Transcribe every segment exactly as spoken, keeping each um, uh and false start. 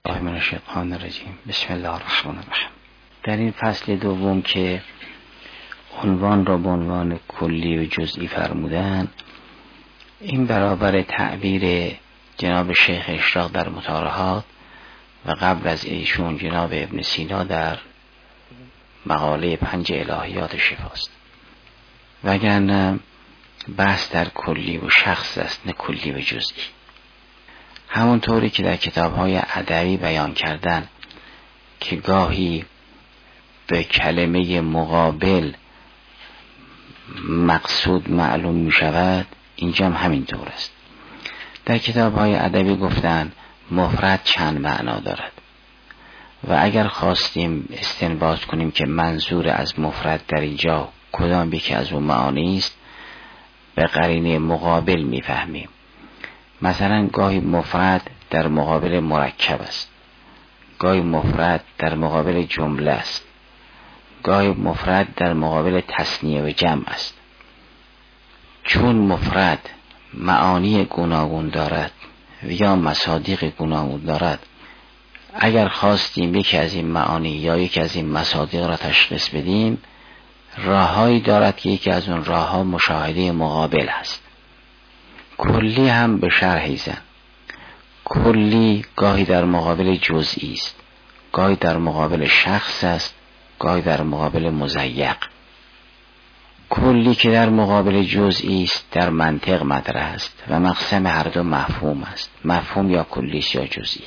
الله من الشیطان الرجیم. بسم الله الرحمن الرحیم. در این فصل دوم که عنوان را به عنوان کلی و جزئی فرمودن، این برابر تعبیر جناب شیخ اشراق در مطالعات و قبل از ایشون جناب ابن سینا در مقاله پنج الهیات شفاست. وگرنه بحث در کلی و شخص است، نه کلی و جزئی. همونطوری که در کتاب‌های ادبی بیان کردن که گاهی به کلمه مقابل مقصود معلوم می شود، اینجا هم همینطور است. در کتاب‌های ادبی گفتن مفرد چند معنا دارد و اگر خواستیم استنباط کنیم که منظور از مفرد در اینجا کدام یکی از اون معانی است، به قرینه مقابل میفهمیم. مثلا گاهی مفرد در مقابل مرکب است، گاهی مفرد در مقابل جمله است، گاهی مفرد در مقابل تثنیه و جمع است. چون مفرد معانی گوناگون دارد یا مصادیق گوناگون دارد، اگر خواستیم یکی از این معانی یا یکی از این مصادیق را تشخیص بدیم، راههایی دارد که یکی از اون راهها مشاهده مقابل است. کلی هم به شرحی زن. کلی گاهی در مقابل جزئی است، گاهی در مقابل شخص است، گاهی در مقابل مضیق. کلی که در مقابل جزئی است در منطق مطرح است و مقسم هر دو مفهوم است، مفهوم یا کلی است یا جزئی.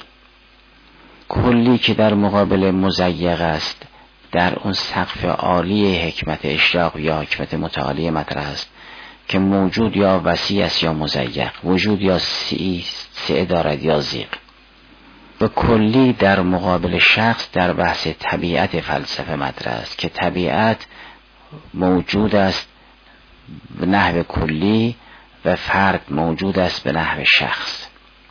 کلی که در مقابل مضیق است در اون سقف عالی حکمت اشراق یا حکمت متعالی مطرح است که موجود یا وسیع است یا مضیق، وجود یا سعه دارد یا ضیق. و کلی در مقابل شخص در بحث طبیعت فلسفه مطرح است که طبیعت موجود است به نحو کلی و فرد موجود است به نحو شخص.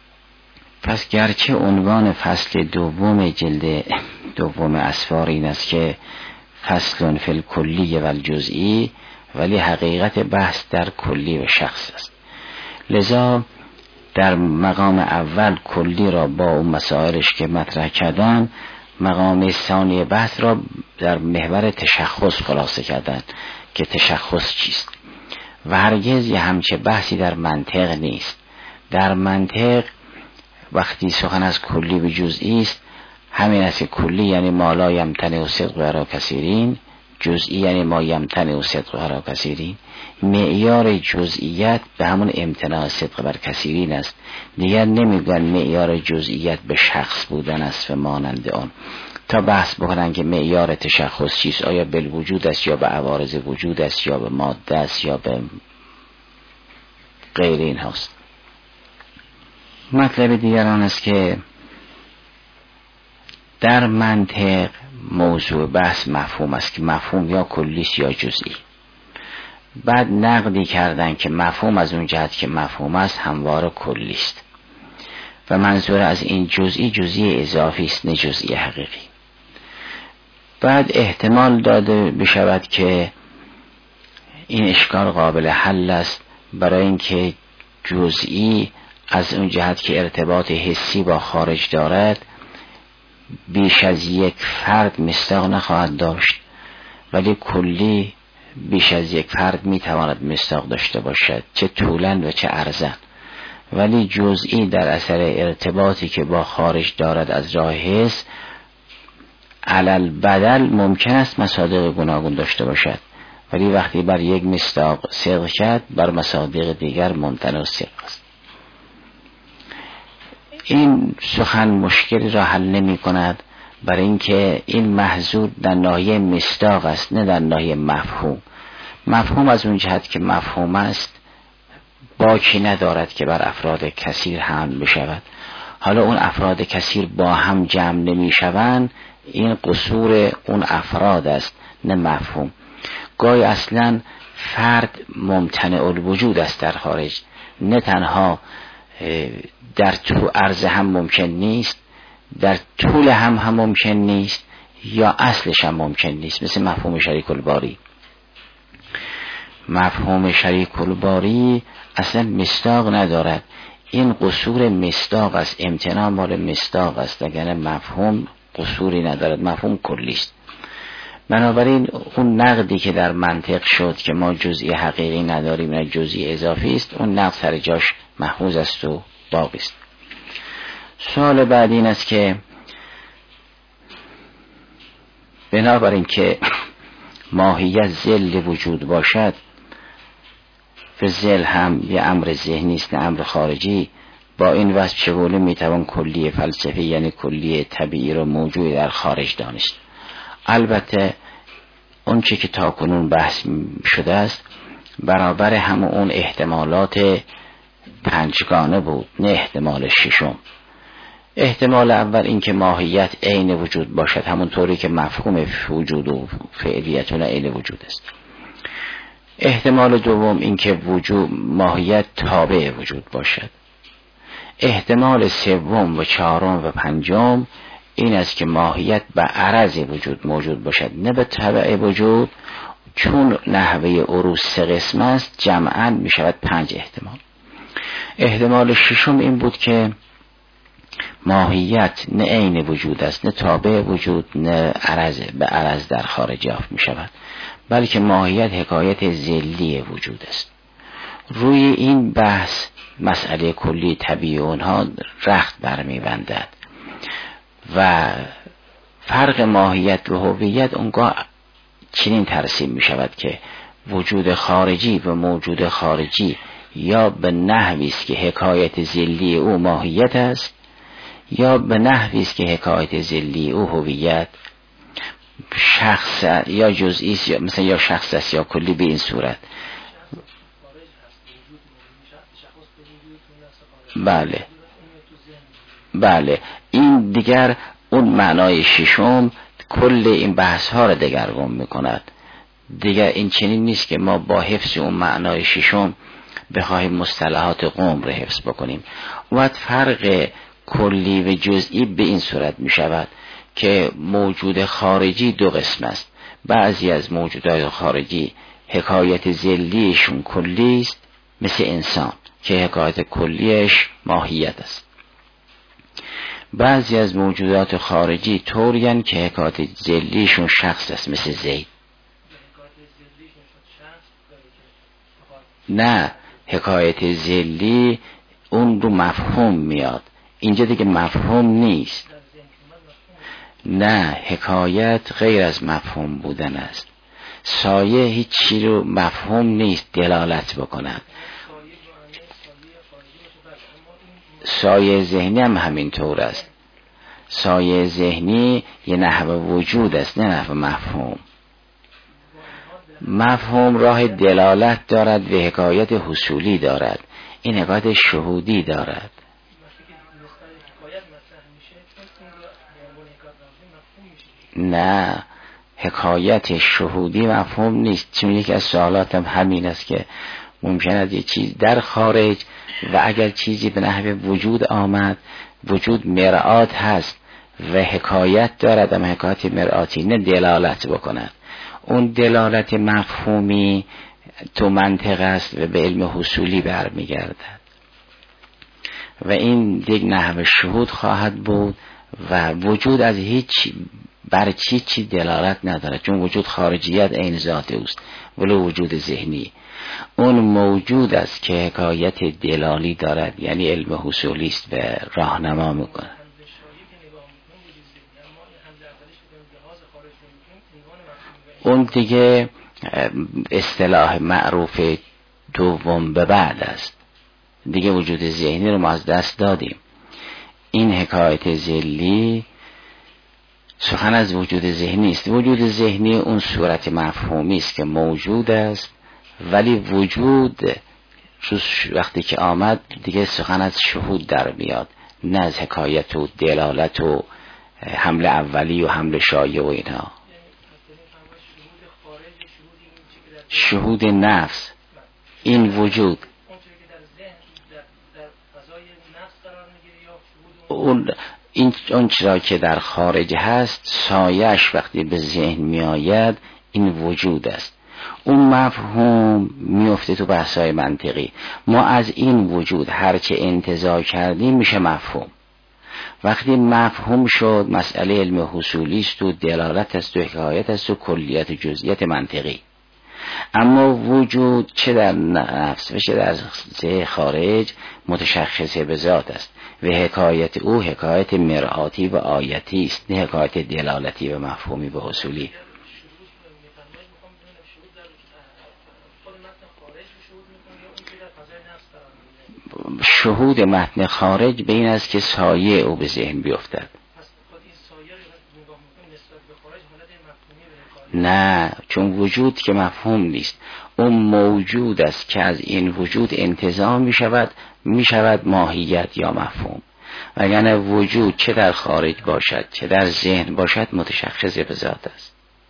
پس گرچه عنوان فصل دوم جلد دوم اسفار این است که فصل فی الکلی و الجزئی، ولی حقیقت بحث در کلی و شخص است. لذا در مقام اول کلی را با اون مسائلش که مطرح کردن، مقام ثانی بحث را در محور تشخص خلاصه کردن که تشخص چیست. و هرگز یه همچه بحثی در منطق نیست. در منطق وقتی سخن از کلی و جزئی است، همین است که کلی یعنی ما لا یمتنع و صدق برای کثیرین، جزئی یعنی ما یمتنع و صدق برای کثیرین. معیار جزئیت به همون امتناع صدق بر کثیرین است. دیگر نمیگن معیار جزئیت به شخص بودن است و مانند آن، تا بحث بکنن که معیار تشخص چیست، آیا بالوجود است یا به عوارض وجود است یا به ماده است یا به غیر این هاست. مطلب دیگر آن است که در منطق موضوع بحث مفهوم است که مفهوم یا کلی است یا جزئی. بعد نقدی کردن که مفهوم از اون جهت که مفهوم است همواره کلی است و منظور از این جزئی جزئی اضافی است، نه جزئی حقیقی. بعد احتمال داده بشود که این اشکال قابل حل است، برای اینکه جزئی از اون جهت که ارتباط حسی با خارج دارد بیش از یک فرد مصداق نخواهد داشت، ولی کلی بیش از یک فرد میتواند مصداق داشته باشد، چه طولاً و چه عرضاً. ولی جزئی در اثر ارتباطی که با خارج دارد از راه حس علل بدل ممکن است مصادیق گوناگون داشته باشد، ولی وقتی بر یک مصداق صدق کرد بر مصادیق دیگر ممتنع صدق است. این سخن مشکلی را حل نمی کند، برای اینکه این محضور در ناحیه مصداق است، نه در ناحیه مفهوم. مفهوم از اون جهت که مفهوم است باکی ندارد که بر افراد کثیر حمل بشود. حالا اون افراد کثیر با هم جمع نمی شوند، این قصور اون افراد است نه مفهوم. گاهی اصلا فرد ممتنع الوجود است در خارج، نه تنها در تو عرض هم ممکن نیست، در طول هم هم ممکن نیست، یا اصلش هم ممکن نیست. مثل مفهوم شریک الباری. مفهوم شریک الباری اصلا مصداق ندارد. این قصور مصداق است، امتناع مال مصداق است، اگر مفهوم قصوری ندارد، مفهوم کلی است. بنابراین اون نقدی که در منطق شد که ما جزئی حقیقی نداریم نه جزئی اضافی است، اون نقد سر جاش محفوظ است و باقی است. سوال بعد این است که بنابراین که ماهیت ذل وجود باشد و ذل هم یه امر ذهنی است نه امر خارجی، با این وصف چگونه میتوان کلی فلسفی یعنی کلی طبیعی رو موجود در خارج دانست؟ البته اون چی که تا کنون بحث شده است برابر هم اون احتمالات پنجگانه بود، نه احتمال ششم. احتمال اول این که ماهیت عین وجود باشد، همون طوری که مفهوم وجود و فعلیتون عین وجود است. احتمال دوم این که وجود ماهیت تابع وجود باشد. احتمال سوم و چهارم و پنجم این است که ماهیت به عرض وجود موجود باشد نه به تبع وجود. چون نحوه عروض سه قسم است جمعاً می شود پنج احتمال. احتمال ششم این بود که ماهیت نه عین وجود است نه تابع وجود نه عرض به عرض در خارج یافت می شود، بلکه ماهیت حکایت ذلی وجود است. روی این بحث مسئله کلی طبیعی اونها رخت برمی بندد و فرق ماهیت و هویت اونگاه چنین ترسیم می شود که وجود خارجی و موجود خارجی یا به نحوی است که حکایت ذلی او ماهیت است یا به نحوی است که حکایت ذلی او هویت شخص یا جزئی است یا مثلا یا شخص است یا کلی. به این صورت بله بله این دیگر اون معنای ششم کل این بحث ها را دگرگون میکند. دیگر این چنین نیست که ما با حفظ اون معنای ششم بخواهیم مصطلحات قوم را حفظ بکنیم. وقت فرق کلی و جزئی به این صورت می شود که موجود خارجی دو قسم است. بعضی از موجودات خارجی حکایت ذلیشون کلی است، مثل انسان که حکایت کلیش ماهیت است. بعضی از موجودات خارجی طورین که حکایت ذلیشون شخص است، مثل زید. نه، حکایت ذلی اون رو مفهوم میاد، اینجا دیگه مفهوم نیست. نه، حکایت غیر از مفهوم بودن است. سایه هیچ چیزی رو مفهوم نیست دلالت بکند. سایه ذهنی هم همین طور است. سایه ذهنی یه نحو وجود است، نه نحو مفهوم. مفهوم راه دلالت دارد و حکایت حصولی دارد، این حکایت شهودی دارد. نه، حکایت شهودی مفهوم نیست. چون یکی از سوالاتم همین است که ممکن یه چیز در خارج و اگر چیزی به نحو وجود آمد، وجود مرآت هست و حکایت دارد، اما حکایت مرآتی نه دلالت بکند. اون دلالت مفهومی تو منطق است و به علم حصولی برمیگردد و این یک نحو شهود خواهد بود و وجود از هیچ بر چی چی دلالت ندارد، چون وجود خارجیت عین ذات اوست، ولو وجود ذهنی. اون موجود است که حکایت دلالی دارد، یعنی علم حصولی است و راهنما میکنه. اون دیگه اصطلاح معروف دوم به بعد است. دیگه وجود ذهنی رو ما از دست دادیم. این حکایت ذلی سخن از وجود ذهنی است. وجود ذهنی اون صورت مفهومی است که موجود است، ولی وجود وقتی که آمد دیگه سخن از شهود در میاد، نه از حکایت و دلالت و حمل اولی و حمل شایع و اینها. شهود نفس، این وجود اون این اون چرا که در خارج هست، سایش وقتی به ذهن می آید این وجود است. اون مفهوم میفته تو بحث‌های منطقی. ما از این وجود هرچه انتزاع کردیم میشه مفهوم. وقتی مفهوم شد مسئله علم حصولی است و دلالت است و حکایت است و کلیت و جزئیات منطقی. اما وجود چه در نفس و چه در ذهن خارج متشخص به ذات است و حکایت او حکایت مرآتی و آیتی است، نه حکایت دلالتی و مفهومی و حصولی. شهود متن خارج به این است که سایه او به ذهن بیفتد. نه، چون وجود که مفهوم نیست، اون موجود است که از این وجود انتزاع می شود می شود ماهیت یا مفهوم. وگرنه وجود چه در خارج باشد چه در ذهن باشد متشخص به ذات است.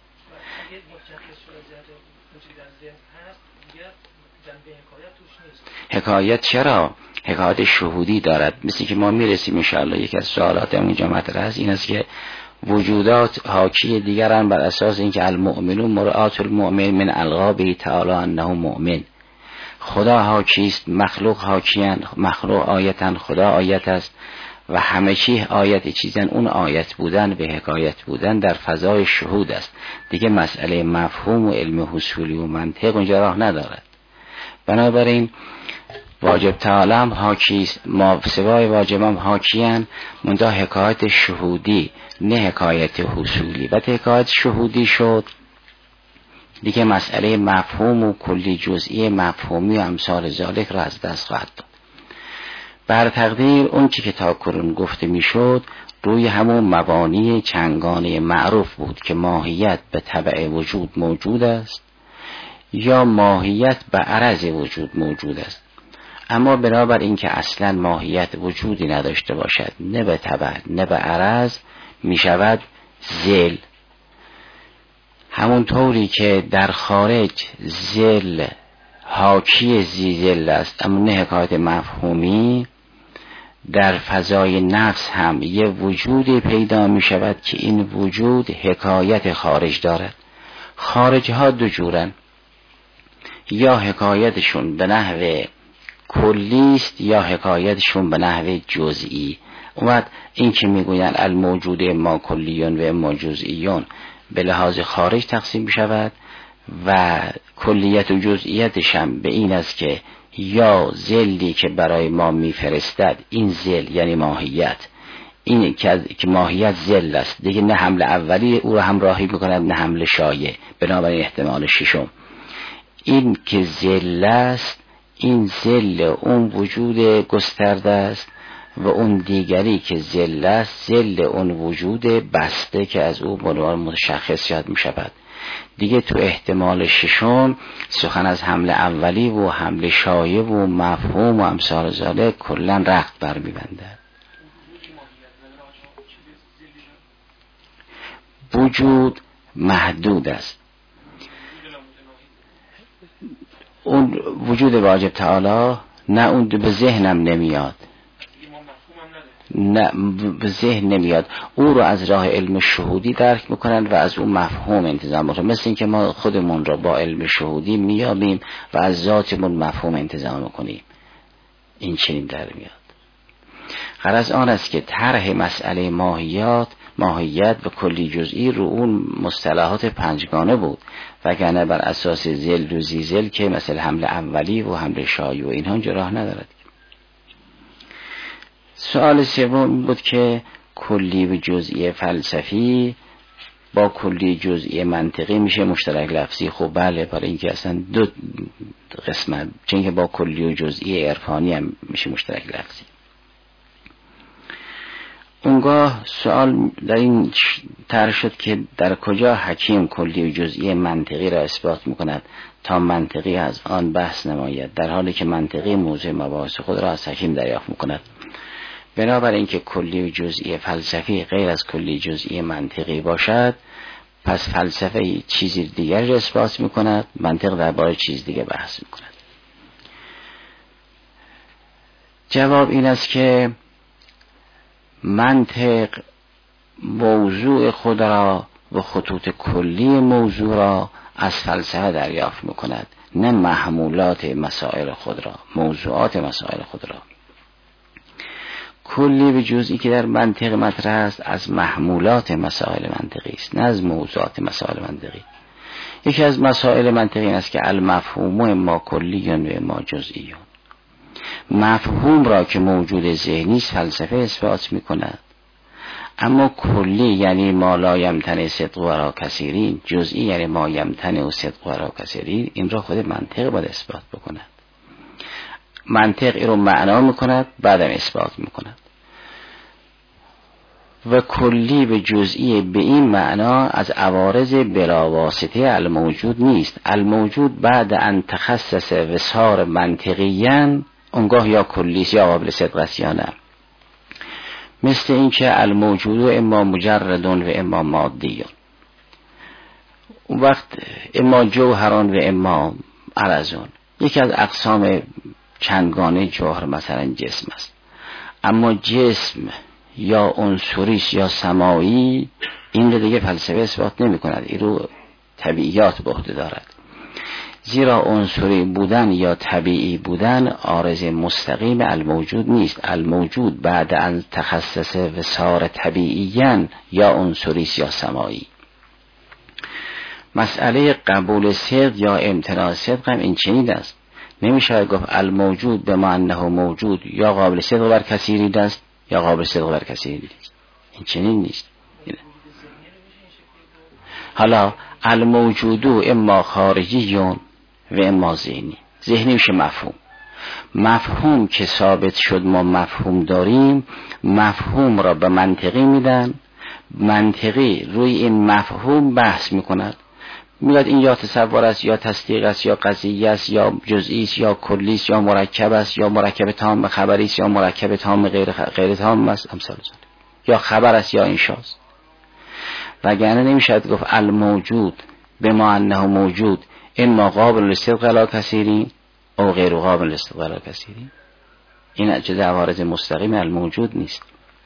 حکایت چرا؟ حکایت شهودی دارد. مثل که ما میرسیم انشاءالله یکی از سوالات اونجا مطرح است، این است که وجودات حاکی دیگران بر اساس اینکه المؤمنون مرآت المؤمن من القابه تعالی انه مؤمن. خدا حاکی است، مخلوق حاکیان، مخلوق آیتن، خدا آیت است و همه چی آیت چیزن. اون آیت بودن به حکایت بودن در فضای شهود است دیگه. مسئله مفهوم و علم حصولی و منطق اونجا راه ندارد. بنابراین واجب تعالی هم حاکی است، ما سوای واجب هم حاکیان، منتها حکایت شهودی نه حکایت حصولی. و حکایت شهودی شد دیگه مسئله مفهوم و کلی جزئی مفهومی و امثال ذالک را از دست خواهد داد. بر تقدیر اون چی که تا کنون گفته میشد روی همون مبانی چنگانه معروف بود که ماهیت به تبع وجود موجود است یا ماهیت به عرض وجود موجود است. اما بنابر این که اصلا ماهیت وجودی نداشته باشد، نه به تبع نه به عرض، می شود ذل. همون طوری که در خارج ذل حاکی زی ذل است اما نه حکایت مفهومی، در فضای نفس هم یه وجودی پیدا می شود که این وجود حکایت خارج دارد. خارج ها دو جورن، یا حکایتشون به نحو کلیست یا حکایتشون به نحو جزئی. اومد این که میگوین الموجود ما کلیون و ما جزئیون به لحاظ خارج تقسیم بشود و کلیت و جزئیتش هم به این است که یا ذلی که برای ما میفرستد، این ذل یعنی ماهیت، این که ماهیت ذل است دیگه، نه حمل اولی او را همراهی میکند نه حمل شایع. بنابراین احتمال ششم این که ذل است، این ذل اون وجود گسترده است و اون دیگری که ذل است ذل اون وجود بسته که از او بنوان متشخص یاد می شود. دیگه تو احتمال ششم سخن از حمل اولی و حمل شایع و مفهوم و امثال ذالک کلا رخت بر می بنده. وجود محدود است. اون وجود واجب تعالی نه اون به ذهنم نمیاد، نه به ذهن نمیاد، او رو از راه علم شهودی درک میکنن و از اون مفهوم انتظام میکنن. مثل این که ما خودمون رو با علم شهودی میابیم و از ذاتمون مفهوم انتظام میکنیم. این چنین در میاد. غرض آن است که طرح مسئله ماهیات ماهیت و کلی جزئی رو اون مصطلحات پنجگانه بود، وگرنه بر اساس ذل و زیزل که مثل حمل اولی و حمل شایع و اینها اینجا راه ندارد. سوال سوم بود که کلی و جزئی فلسفی با کلی جزئی منطقی میشه مشترک لفظی. خب بله، برای اینکه اصلا دو قسمت، چون که با کلی و جزئی عرفانی هم میشه مشترک لفظی. اونگاه سوال در این طرح شد که در کجا حکیم کلی و جزئی منطقی را اثبات میکند تا منطقی از آن بحث نماید، در حالی که منطقی موضوع مباحث خود را از حکیم دریافت میکند. بنابراین که کلی و جزئی فلسفی غیر از کلی جزئی منطقی باشد، پس فلسفه چیزی دیگر را اثبات میکند، منطق درباره چیز دیگر بحث میکند. جواب این است که منطق موضوع خود را و خطوط کلی موضوع را از فلسفه دریافت میکند، نه محمولات مسائل خود را، موضوعات مسائل خود را. کلی به جزئی که در منطق مطرح است از محمولات مسائل منطقی است، نه از موضوعات مسائل منطقی. یکی از مسائل منطقی است که المفهوم اما کلی و اما جزئی. مفهوم را که موجود ذهنی است فلسفه اثبات میکند، اما کلی یعنی ما لا یمتنع صدق و را کثیرین، جزئی یعنی ما یمتنع و صدق و را کثیرین، این را خود منطق باید اثبات بکند. منطق این رو معنا میکند بعدم اثبات میکند. و کلی به جزئی به این معنا از عوارض بلاواسطه الموجود نیست. الموجود بعد ان تخصص و صار منطقیاً اونگاه یا کلیست یا قابل صدق است یا نه. مثل این که الموجود اما مجردون و اما مادیون، اون وقت اما جوهران و اما عرضون. یکی از اقسام چندگانه جوهر مثلا جسم است، اما جسم یا عنصریست یا سماعی، این رو دیگه فلسفه اثبات نمی کند، این رو طبیعیات به عهده دارد. زیرا عنصری بودن یا طبیعی بودن عارض مستقیم الموجود نیست. الموجود بعد از تخصص و صار طبیعیاً یا عنصریست یا سماعی. مسئله قبول صدق یا امتناع صدق هم این چنین است. نمیشه گفت الموجود به معنه موجود یا قابل صدق بر کثیری است یا قابل صدق بر کثیری است، این چنین نیست. حالا الموجود اما خارجی و اما ذهنی. ذهنی میشه مفهوم. مفهوم که ثابت شد ما مفهوم داریم، مفهوم را به منطقی میدن، منطقی روی این مفهوم بحث میکند، میگه این یا تصور است یا تصدیق است یا قضیه است یا جزئی است یا کلی است یا مرکب است یا مرکب تام خبری است یا مرکب تام غیر غیر تام است، امثال یا خبر است یا انشاست. وگرنه نمیشه گفت الموجود به ما انه موجود اما قابل للصدق علی کثیرین او غیر قابل للصدق علی کثیرین. این جز عوارض مستقیم الموجود نیست.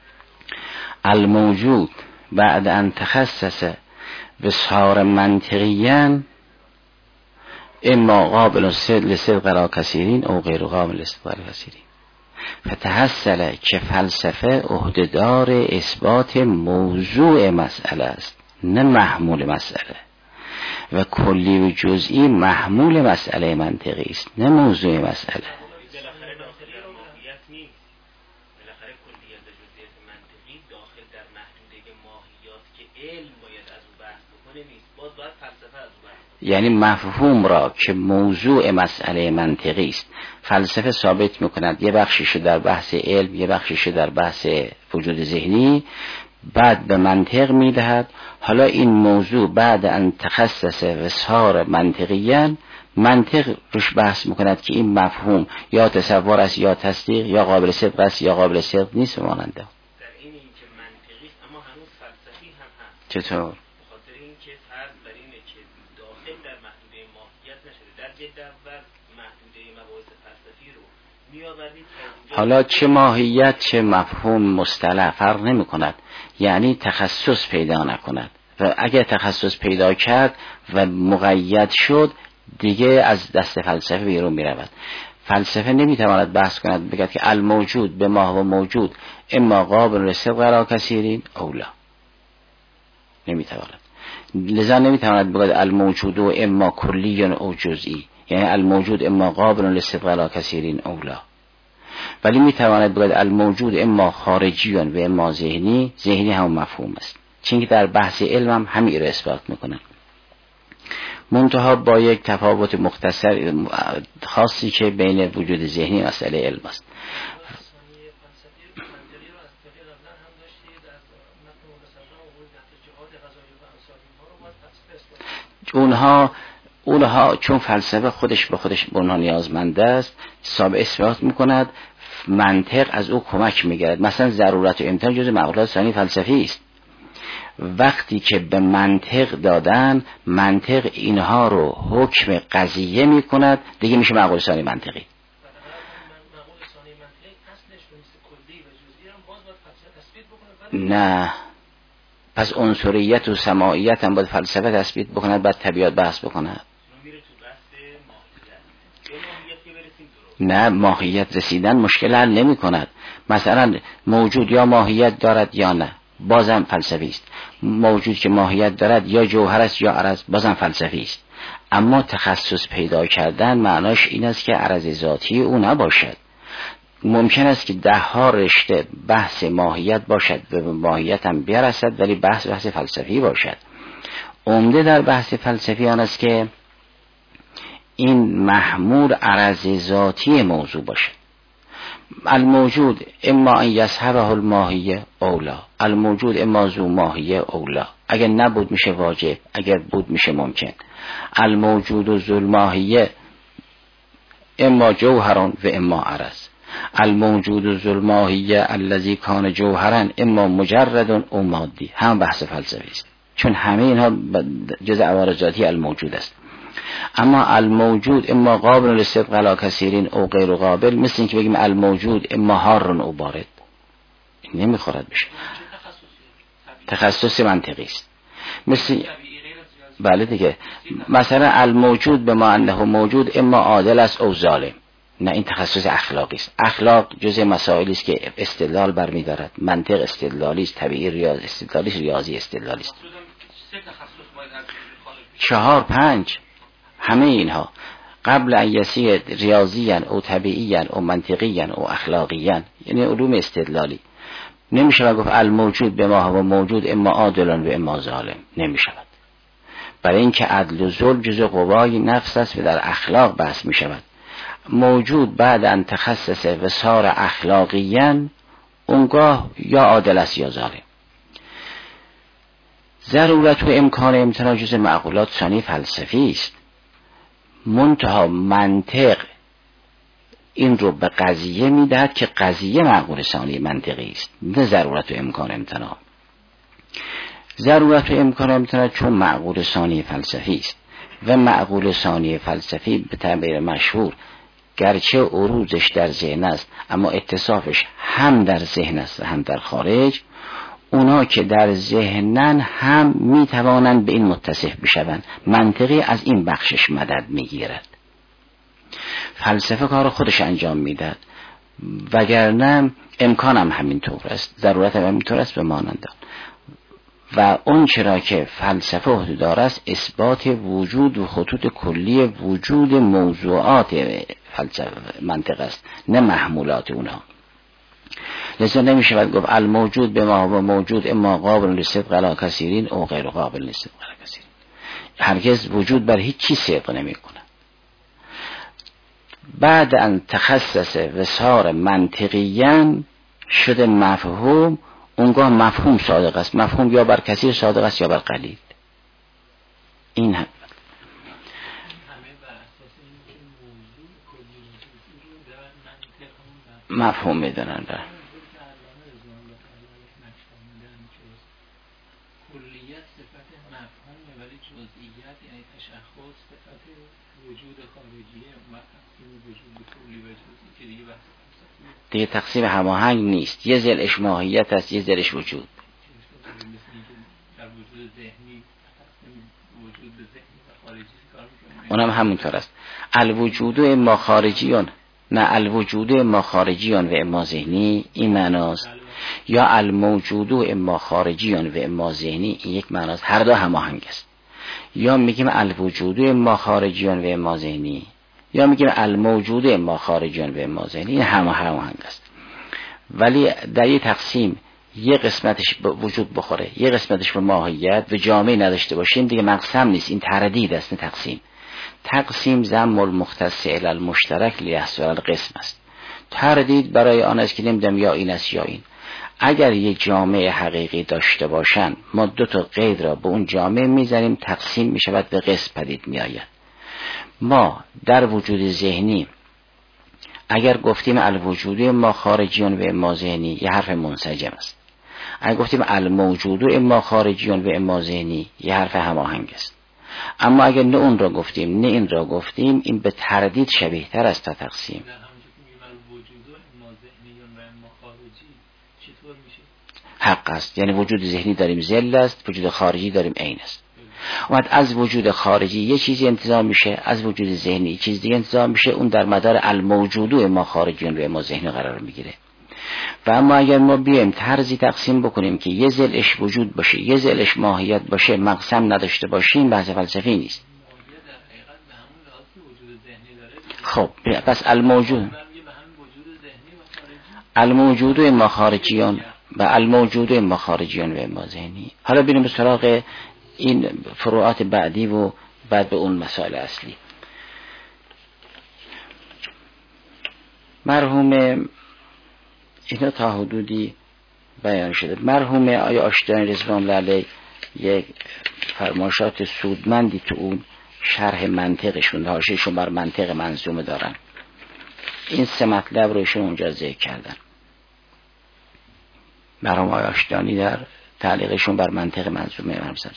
الموجود بعد ان تخصص و صار منطقیاً اما قابل للصدق علی کثیرین او غیر قابل للصدق علی کثیرین. فتحصل که فلسفه عهدهدار اثبات موضوع مسئله است نه محمول مسئله، و کلی و جزئی محمول مسئله منطقی است نه موضوع مسئله. بالاخره داخل در ماهیت نیست، بالاخره کلیت و جزئیات منطقی داخل در محدوده ماهیات که علم باید از او بحث بکنه نیست، باز باید فلسفه از او بحث. یعنی مفهوم را که موضوع مسئله منطقی است فلسفه ثابت میکند، یه بخشیشو در بحث علم یه بخشیشو در بحث وجود ذهنی، بعد به منطق میدهد. حالا این موضوع بعد ان تخصص و صار منطقیاً، منطق روش بحث میکند که این مفهوم یا تصور است یا تصدیق یا قابل صدق است یا قابل صدق نیست و ماننده. در این اینکه منطقی است اما هنوز فلسفی هم هست. چطور؟ به خاطر اینکه فرض بر اینه که داخل در محدوده ماهیت نشده، در جد اول محدوده مباحث فلسفی رو میآورید. حالا چه ماهیت چه مفهوم مصطلح فرق نمی کند، یعنی تخصص پیدا نکند، و اگر تخصص پیدا کرد و مقید شد دیگه از دست فلسفه بیرون می رود. فلسفه نمی تواند بحث کند بگد که الموجود به ما و موجود اما قابل للصدق علی کثیرین او لا، نمی تواند. لذا نمی تواند بگد الموجود و اما کلی او جزئی، یعنی الموجود اما قابل للصدق علی کثیرین او لا. ولی می تواند بگد الموجود اما خارجی و اما ذهنی، ذهنی هم مفهوم است، چون که در بحث علم هم همین رو اثبات میکنن، منتها با یک تفاوت مختصر خاصی که بین وجود ذهنی و مسئله علم است. اونها اونها چون فلسفه خودش به خودش به اونها نیازمنده است، ثابت اثبات میکند، منطق از او کمک میگیرد. مثلا ضرورت و امتحان جز معقولات ثانی فلسفی است. وقتی که به منطق دادن، منطق اینها رو حکم قضیه میکند، دیگه میشه معقول ثانی منطقی. نه پس عنصریت و سماعیت هم باید فلسفه تثبیت بکند، بعد طبیعت بحث بکند. نه، ماهیت رسیدن مشکل حل نمی کند. مثلا موجود یا ماهیت دارد یا نه، بازم فلسفی است. موجود که ماهیت دارد یا جوهر است یا عرض، بازم فلسفی است. اما تخصص پیدا کردن معناش این است که عرض ذاتی او نباشد. ممکن است که ده ها رشته بحث ماهیت باشد و به ماهیت هم برسد، ولی بحث بحث فلسفی باشد. عمده در بحث فلسفی آن است که این محمول عرض ذاتی موضوع باشد. الموجود اما ان یصحبه الماهیه اولا، الموجود اما ذو ماهیه اولا، اگر نبود میشه واجب، اگر بود میشه ممکن. الموجود و ذو الماهیه اما جوهران و اما عرض. الموجود و ذو الماهیه الذی کان جوهرا اما مجرد او مادی. هم بحث فلسفی است، چون همه اینها جزء عوارض ذاتی الموجود است. اما الموجود اما قابل للصدق علی کثیرین او غیر قابل، مثل اینکه بگیم الموجود اما حار او بارد، نمیخورد بشه. تخصص منطقی است. مثل بله دیگه، مثلا الموجود به ما انه موجود اما عادل است او ظالم، نه این تخصص اخلاقی است. اخلاق جزء مسائلی است که استدلال برمی‌دارد. منطق استدلالی است، طبیعی ریاضی استدلالی است، ریاضی استدلالی است. چهار پنج همه اینها قبل ان یصیر ریاضیان او طبیعیان او منطقیان او اخلاقیان، یعنی علوم استدلالی. نمیشه گفت الموجود به ما هو موجود اما عادلان و اما ظالم، نمیشه. برای اینکه عدل و ظلم جزء قوای نفس است و در اخلاق بحث می شود. موجود بعد ان تخصص و صار اخلاقیان، اونگاه یا عادل است یا ظالم. ضرورت و امکان امتناع جزء معقولات ثانی فلسفی است. منتها منطق این رو به قضیه میدهد که قضیه معقول ثانی منطقی است، نه ضرورت و امکان امتناع. ضرورت و امکان امتناع چون معقول ثانی فلسفی است و معقول ثانی فلسفی به تعبیر مشهور گرچه عروضش در ذهن است اما اتصافش هم در ذهن است و هم در خارج، اونا که در ذهنن هم میتوانند به این متصف بشوند. منطقی از این بخشش مدد میگیرد. فلسفه کار خودش انجام میدهد، وگرنه امکان هم همینطور است، ضرورت هم همینطور است به مانند آن. و اون چرا که فلسفه حدودار است اثبات وجود و خطوط کلی وجود موضوعات فلسفه منطق است، نه محمولات اونها. لذا نمیشه باید گفت الموجود به ما و موجود اما قابل للصدق علی کثیرین او غیر قابل للصدق علی کثیرین. هرگز وجود بر هیچ چیز صدق نمیکنه. بعد ان تخصص و صار منطقیاً شده مفهوم، اونگاه مفهوم صادق است. مفهوم یا بر کثیر صادق است یا بر قلیل. این هم مفهوم میدونن. بر کلیت صفت مفهومه ولی جزئیات یعنی تشخص صفت وجود خارجیه و تقسیم وجود کلی و جزئی که دیگه بحث دیگه تقسیم هماهنگ نیست. یه ذلش ماهیت است، یه ذلش وجود. در وجود ذهنی تقسیم وجود به ذهنی و خارجی کار می‌کنه. اونم همونطور است. الوجود اما خارجیون، نه الوجود اما خارجیون و اما ذهنی، این معناست. یا الموجود اما خارجیون و اما ذهنی، این یک معناست. هر دو هماهنگ است. یا میگیم الوجود اما خارجیون و اما ذهنی، یا میگیم الموجود اما خارجیون و اما ذهنی، این همه هماهنگ است. ولی در یک تقسیم یه قسمتش به وجود بخوره، یه قسمتش به ماهیت و جامعه نداشته باشیم، دیگه مقسم نیست. این تردید است، نه تقسیم. تقسیم ضم المختص الی المشترک لیحصل القسم است. تردید برای آن است که نمیدونم یا این است یا این. اگر یک جامعه حقیقی داشته باشند، ما دو تا قید را به اون جامعه میزنیم، تقسیم میشود به قسم پدید میآید. ما در وجود ذهنی اگر گفتیم الوجود ما خارجیون و اما ذهنی، یه حرف منسجم است. اگر گفتیم الموجود اما خارجیون و اما ذهنی، یه حرف هماهنگ است. اما اگر نه اون را گفتیم نه این را گفتیم، این به تردید شبیه تر است تا تقسیم. حق است. یعنی وجود ذهنی داریم ذل است، وجود خارجی داریم عین است. اومد از وجود خارجی یه چیزی انتزاع میشه، از وجود ذهنی چیز دیگه انتزاع میشه، اون در مدار الموجودو ما خارجیون رو ما ذهنی قرار میگیره. و اما اگر ما بیایم طرزی تقسیم بکنیم که یه ذلش وجود باشه، یه ذلش ماهیت باشه، مقسم نداشته باشیم، بحث فلسفی نیست. خب پس الموجود الموجود ما خارجیان و الموجود ما خارجیان و ما ذهنی. حالا بریم به سراغ این فروعات بعدی و بعد به اون مسائل اصلی. مرحوم اینا تا حدودی بیان شده. مرحوم آیا آشتیانی رضوان الله علیه یک فرمایشات سودمندی تو اون شرح منطقشون، حاشیه‌شون بر منطق منظومه دارن. این سه مطلب روشون اونجا ذکر کردن. مرحوم آیا آشتیانی در تعلیقشون بر منطق منظومه امام صادق.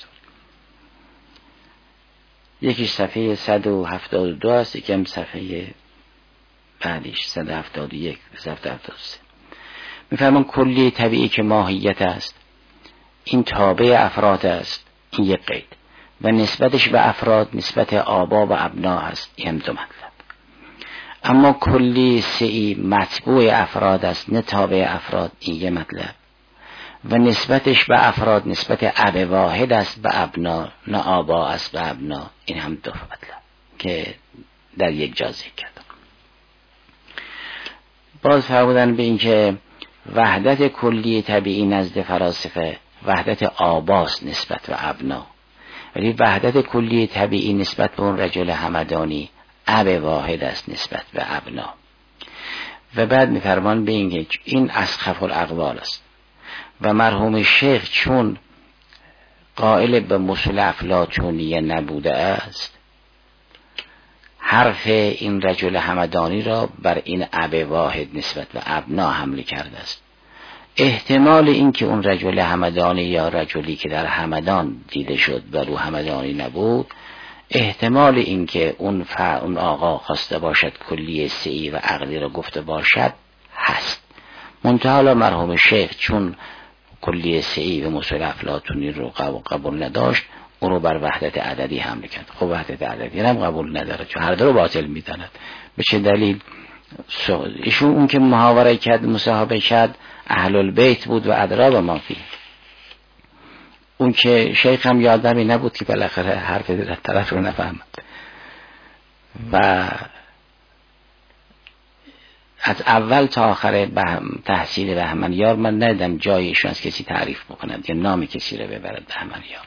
یکی صفحه صد و هفتاد و دو است، یکم صفحه بعدیش صد و هفتاد و یک به صفحه هفتاد و سه. میفرمان کلی طبیعی که ماهیت است، این تابع افراد است، این یک قید، و نسبتش به افراد نسبت آبا و ابنا است، این هم دو مطلب. اما کلی سعی مطبوع افراد است، نه تابع افراد، این یک مطلب. و نسبتش به افراد نسبت اب واحد است به ابنا، نه آبا است به ابنا، این هم دو مطلب که در یک جا ذکر کردم. باز فرمودن به این که وحدت کلی طبیعی نزد فلاسفه وحدت آباست نسبت به ابنا، ولی وحدت کلی طبیعی نسبت به اون رجل همدانی اب واحد است نسبت به ابنا. و بعد میفرمان به این که این اسخف الاقوال است و مرحوم شیخ چون قائل به مصول افلاطونیه نبوده است، حرف این رجل همدانی را بر این اب واحد نسبت به ابنا حمل کرده است. احتمال این که اون رجل همدانی یا رجلی که در همدان دیده شد و رو همدانی نبود، احتمال این که اون, اون آقا خواسته باشد کلی سعی و عقلی را گفته باشد هست. منتها مرحوم شیخ چون کلی سعی و مصول افلاطونی رو قبول نداشت، اون رو بر وحدت عددی حمل کرد. خب وحدت عددی هم قبول نداره، چون هر دو رو باطل میداند. به چه دلیل؟ ایشون اون که محاوره کرد، مصاحبه کرد، اهل البیت بود و ادرا ما فی. اون که شیخ هم یادمی نبود که بالاخره حرف طرف رو نفهمد و از اول تا آخر تحصیل بهمنیار من ندیدم جای ایشون از کسی تعریف بکند یا نام کسی رو ببرد بهمنیار.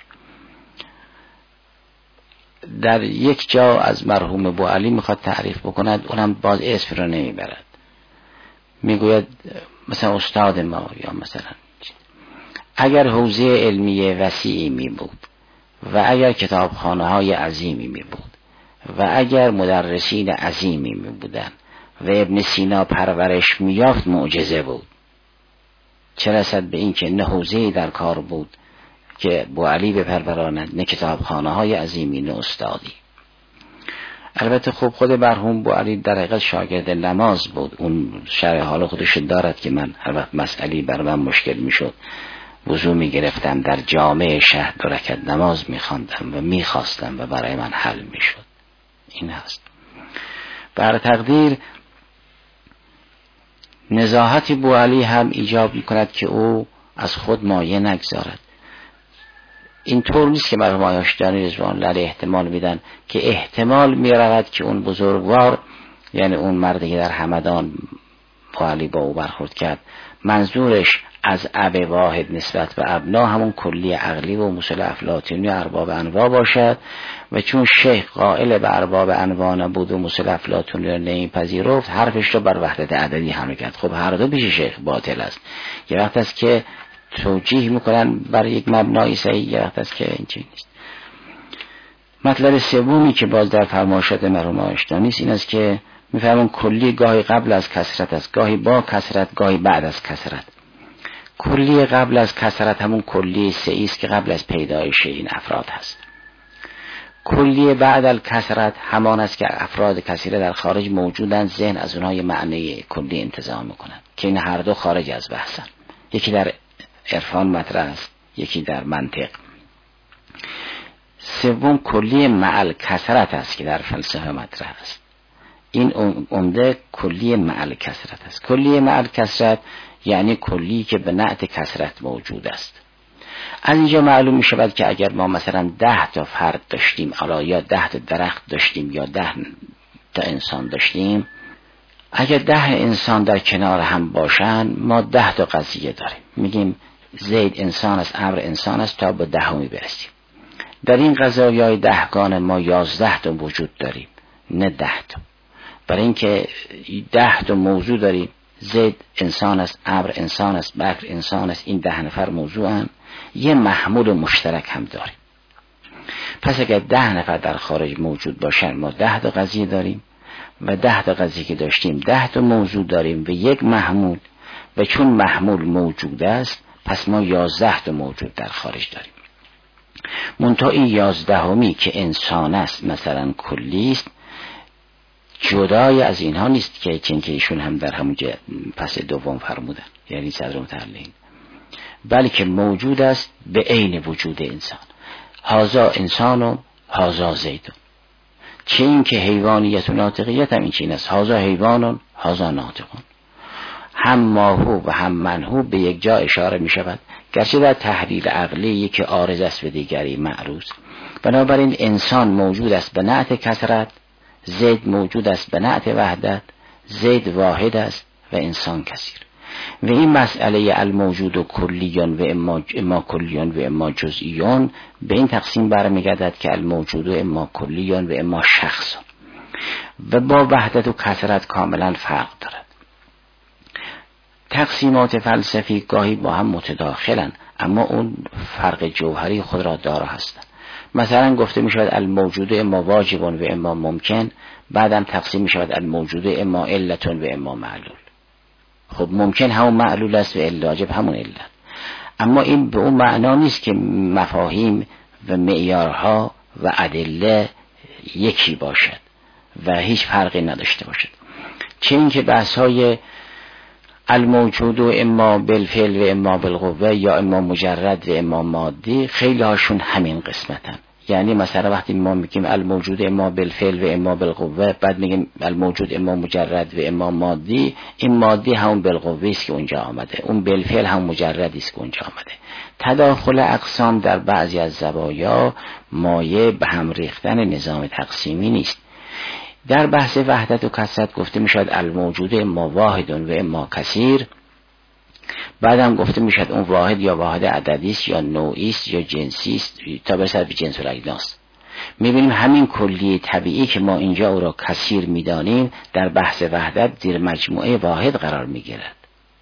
در یک جا از مرحوم بوعلی میخواد تعریف بکند، اونم باز اسم رو نمیبرد، میگوید مثلا استاد ما یا مثلا اگر حوزه علمی وسیعی می بود و اگر کتابخانه های عظیمی می بود و اگر مدرسین عظیمی می بودن و ابن سینا پرورش می یافت، معجزه بود. چه رسد به این که نه حوزه‌ای در کار بود که بوعلی بپروراند، نه کتابخانه های عظیمی، نه استادی. البته خوب خود مرحوم بوعلی در حقیقت شاگرد نماز بود. اون شرح حال خودش دارد که من هر وقت مسئله بر من مشکل می شد وضو می گرفتم، در جامع شهر دو رکعت نماز می خواندم و می خواستم و برای من حل می شد. این هست. بر تقدیر نزاهت بوعلی هم ایجاب می کند که او از خود مایه نگذارد. این طور نیست که مرحوم آشتیانی رضوان الله علیه احتمال میدن که احتمال می رود که اون بزرگوار، یعنی اون مردی که در همدان بوعلی با او برخورد کرد، منظورش از اب واحد نسبت به ابنا همون کلی عقلی و مصول افلاطونی و ارباب انواع باشد، و چون شیخ قائل به ارباب انواع نبود و مصول افلاطونی رو نمیپذیرفت، حرفش رو بر وحدت عددی حمل کرد. خب هر دو پیش شیخ باطل است. یه وقت است که توجیه میکنن بر یک مبنای صحیح، یه وقت است که این چیز نیست. مطلب سومی که باز در فرمایشات مرحوم آشتیانی است این است که میفهمون کلی گاهی قبل از کثرت است، گاهی با کثرت، گاهی بعد از کثرت. کلی قبل از کثرت همون کلی سعی است که قبل از پیدایش این افراد هست. کلی بعد از کثرت همان است که افراد کثیره در خارج موجودند، ذهن از اونها یه معنی کلی انتزاع میکنند که این هر دو خارج از بحثن. یکی در عرفان مطرح است، یکی در منطق. سوم کلی مع کثرت است که در فلسفه مطرح است. این عمده کلی مع کثرت است. کلی مع کثرت یعنی کلی که به نعت کثرت موجود است. از اینجا معلوم می شود که اگر ما مثلا ده تا فرد داشتیم، حالا یا ده تا درخت داشتیم یا ده تا انسان داشتیم، اگر ده انسان در کنار هم باشن ما ده تا قضیه داریم. میگیم زید انسان است، عمرو انسان است تا به دهمی برسیم. در این قضایای دهگان ما یازده تا وجود داریم، نه ده تا. برای اینکه ده تا موضوع داریم، زید انسان است، عمرو انسان است، بکر انسان است، این ده نفر موضوع هم یه محمول مشترک هم داریم. پس اگر ده نفر در خارج موجود باشن ما ده تا قضیه داریم و ده تا قضیه که داشتیم ده تا موضوع داریم و یک محمول، و چون محمول موجود است پس ما یازده تا موجود در خارج داریم. منتها این یازدهمی که انسان است مثلا کلی است، جدای از اینها نیست که چون که ایشون هم در همون پس دوم فرمودن، یعنی صدر متعلین، بلکه موجود است به عین وجود انسان. هازا انسان و هازا زیدون. چه این که حیوانیت و ناطقیت هم این چین است، هازا حیوان و هازا ناطقون. هم ماهو و هم منهو به یک جا اشاره می شود، گرچه در تحلیل عقلی یکی عارض است و دیگری معروض. بنابراین انسان موجود است به نعت کثرت، زید موجود است به نعت وحدت، زید واحد است و انسان کثیر. و این مسئله الموجود و کلیون و اما, اما کلیون و اما جزئیون به این تقسیم برمیگردد که الموجود و اما کلیون و اما شخص و با وحدت و کثرت کاملا فرق دارد. تقسیمات فلسفی گاهی با هم متداخلن اما اون فرق جوهری خود را دارا هستند. مثلا گفته می شود الموجود اما واجب و اما ممکن، بعدم تقسیم می شود الموجود اما علت و اما معلول. خب ممکن همون معلول است و واجب همون علت، اما این به اون معنا نیست که مفاهیم و معیارها و ادله یکی باشد و هیچ فرقی نداشته باشد. چه این که بحث‌های الموجود و اما بالفعل و اما بالقوه یا اما مجرد و اما مادی خیلی هاشون همین قسمتن. یعنی مثلا وقتی ما میگیم الموجود اما بالفعل و اما بالقوه، بعد میگیم الموجود اما مجرد و اما مادی، این مادی همون بالقوه است که اونجا آمده، اون بالفعل هم مجردی است که اونجا آمده. تداخل اقسام در بعضی از زوایا مایه به هم ریختن نظام تقسیمی نیست. در بحث وحدت و کثرت گفته میشد الموجود اما واحد و اما کثیر، بعدم گفته میشد اون واحد یا واحد عددی است یا نوعی است یا جنسی است تا برسد به جنس الاجناس. میبینیم همین کلی طبیعی که ما اینجا او را کثیر میدانیم در بحث وحدت زیر مجموعه واحد قرار میگیرد.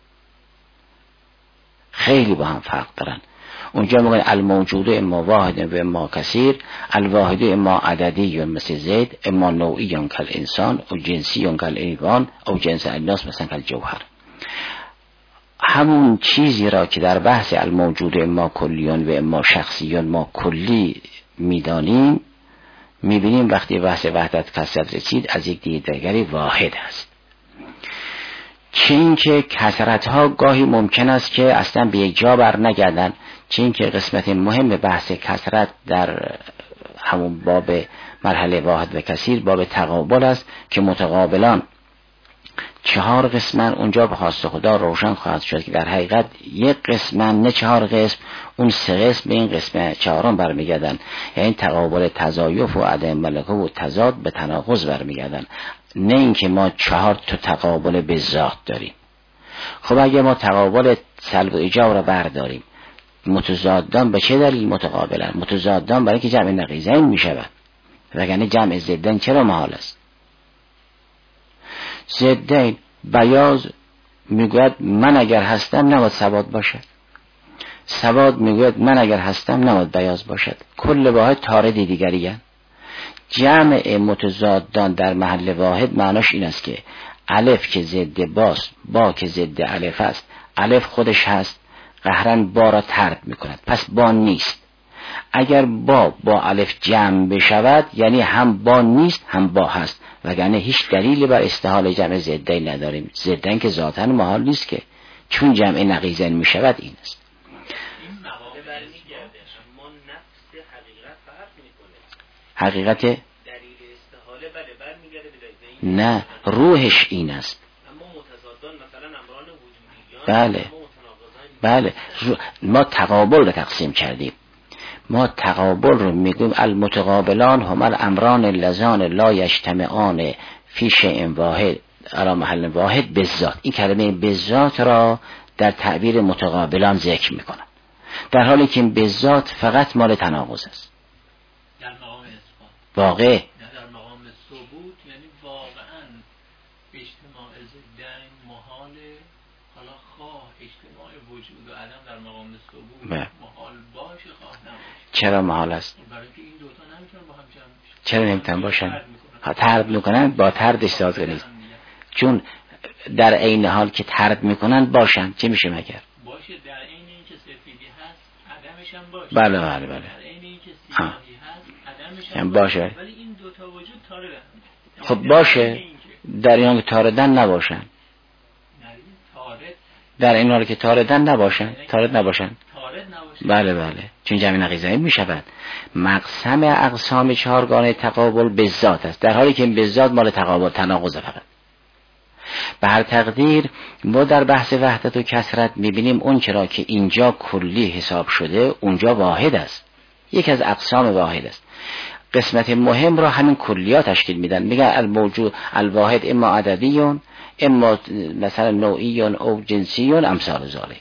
خیلی با هم فرق دارن. اونجا میگن الموجود اما واحد و اما کثیر، الواحد اما عددی مثل زید، اما نوعی کل انسان و جنسی کل ایوان او جنس الاجناس مثلا کل جوهر. همون چیزی را که در بحث الموجود اما کلیون و اما شخصیون ما کلی میدانیم، میبینیم وقتی بحث وحدت کثرت رسید از یک دیگری واحد است. چه این که کثرت ها گاهی ممکن است که اصلا به یک جا بر نگردن، چه این که قسمت مهم بحث کثرت در همون باب مرحله واحد و کثیر باب تقابل است که متقابلان چهار قسمن. اونجا به خواست خدا روشن خواهد شد که در حقیقت یک قسمن نه چهار قسم، اون سه قسم به این قسم چهارم برمیگردن، یعنی تقابل تضایف و عدم ملکه و تضاد به تناقض برمیگردن، نه اینکه ما چهار تا تقابل به ذات داریم. خب اگه ما تقابل سلب و ایجاب را برداریم، متضادان به چه دلیل متقابلن؟ متضادان برای که جمع نقیضین می شود، وگرنه جمع ضدین چرا محال است؟ ضدین بیاض میگوید من اگر هستم نباید سواد باشد، سواد میگوید من اگر هستم نباید بیاض باشد. کل واحد تارد دیگری هست. جمع متضادان در محل واحد معناش این است که الف که ضد باست، با که ضد الف است، الف خودش هست قهرن با را طرد میکند، پس با نیست. اگر با با الف جمع بشود یعنی هم با نیست هم با هست، وگرنه هیچ دلیلی بر استحال جمع ضدین نداریم. ضدین که ذاتاً محال نیست که، چون جمع نقیضین میشود این است. این مقام برمیگرده، اما نفس حقیقت فرق میکنه. حقیقت دلیل استحاله بله برمیگرده به دلیل، نه روحش این است. اما متضادان مثلا امران وجودیان بله بله ما تقابل رو تقسیم کردیم. ما تقابل رو میگیم المتقابلان هم الامران اللذان لا یجتمعان فی شیء واحد علی محل واحد بالذات. این کلمه بالذات را در تعبیر متقابلان ذکر میکنن، در حالی که این بالذات فقط مال تناقض است. در مقام اثبات واقع در مقام ثبوت یعنی واقعا اجتماع ضدین محاله. حالا خواه اجتماع وجود و عدم در مقام ثبوت محال باشه خواه نباشه. چرا محال است؟ برای که این دوتا نمیتونن با هم جمع بشن. چرا نمیتونن باشن؟ ترد میکنن با تردش سازگار نیست، چون در عین حال که ترد میکنن باشن. چه میشه مگر؟ باشه در عین اینکه سفیدی هست عدمش هم باشه. بله بله بله. در عین اینکه سیاهی هست عدمش هم باشه. ولی این دو تا وجود تاردن. خب باشه در این حال که تاردن نباشن. در این حال که تاردن نباشن تارد نباشن بله بله، چون جمع نقیضین می شود. مقسم اقسام چهارگانه تقابل به ذات است، در حالی که این به ذات مال تقابل تناقض فقط. به هر تقدیر ما در بحث وحدت و کثرت میبینیم اون چرا که اینجا کلی حساب شده اونجا واحد است، یک از اقسام واحد است. قسمت مهم را همین کلیات تشکیل میدن، میگن الموجود الواحد اما عددیون اما مثلا نوعیون او جنسیون امثال ذالک.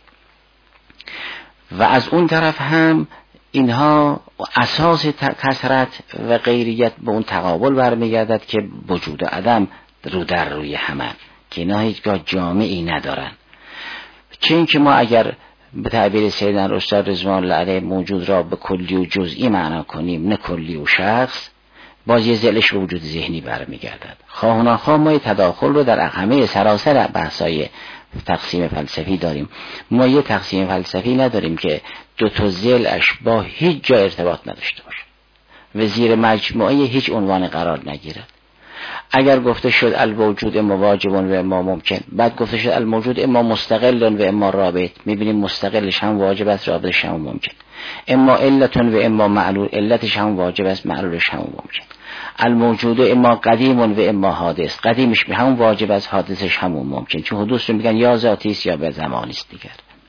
و از اون طرف هم اینها اساس کثرت و غیریت به اون تقابل برمیگردد که وجود و عدم رو در روی همه، که اینا هیچگاه جامعی ندارن. چه این که ما اگر به تعبیر سیدنا استاد رضوان الله علیه موجود را به کلی و جزئی معنا کنیم نه کلی و شخص، باز یه ذلش به وجود ذهنی برمیگردد. خواه و ناخواه ما تداخل رو در همه سراسر بحثای تقسیم فلسفی داریم. ما یه تقسیم فلسفی نداریم که دو تا ذلش با هیچ جا ارتباط نداشته باشه و زیر مجموعه هیچ عنوان قرار نگیرد. اگر گفته شد الوجود اما واجب و اما ممکن، بعد گفته شد الموجود اما مستقل و اما رابط، میبینیم مستقلش هم واجب است، رابطش هم ممکن. اما علت و اما معلول، علتش هم واجب است، معلولش هم ممکن. الموجود اما قدیم و اما حادث، قدیمش به هم واجب است، حادثش هم ممکن، چون حدوث رو میگن یا ذاتی است یا به زمانی است دیگر.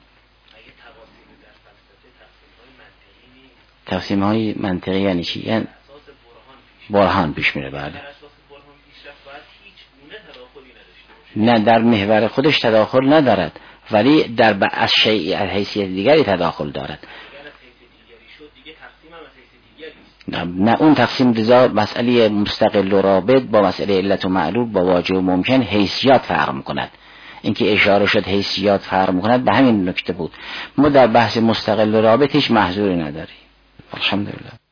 تقسیم های منطقی یعنی چی؟ یعنی برهان پیش میره. بله نه در محور خودش تداخل ندارد، ولی در از شیء از حیثیت دیگری تداخل دارد. نه, نه اون تقسیم دیزا مسئله مستقل و رابط با مسئله علت و معلول با واجب و ممکن حیثیات فرق میکند. اینکه اشاره شد حیثیات فرق میکند به همین نکته بود. ما در بحث مستقل و رابط هیچ محظوری نداریم. الحمدلله.